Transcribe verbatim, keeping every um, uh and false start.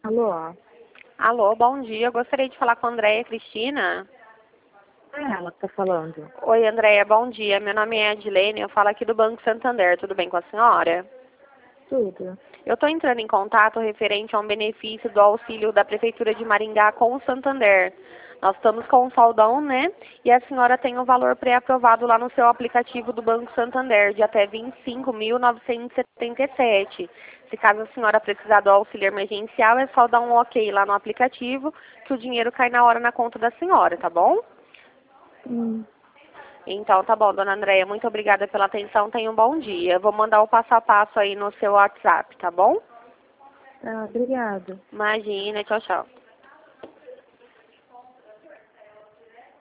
Alô? Alô, bom dia. Eu gostaria de falar com a Andréia Cristina. É ela que tá falando. Oi, Andréia, bom dia. Meu nome é Edilene, eu falo aqui do Banco Santander. Tudo bem com a senhora? Tudo. Eu estou entrando em contato referente a um benefício do auxílio da Prefeitura de Maringá com o Santander. Nós estamos com um saldão, né? E a senhora tem o valor pré-aprovado lá no seu aplicativo do Banco Santander, de até vinte e cinco mil novecentos e setenta e sete. Se caso a senhora precisar do auxílio emergencial, é só dar um ok lá no aplicativo, que o dinheiro cai na hora na conta da senhora, tá bom? Hum. Então, tá bom, dona Andréia, muito obrigada pela atenção, tenha um bom dia. Vou mandar o passo a passo aí no seu WhatsApp, tá bom? Tá, obrigada. Imagina, tchau, tchau.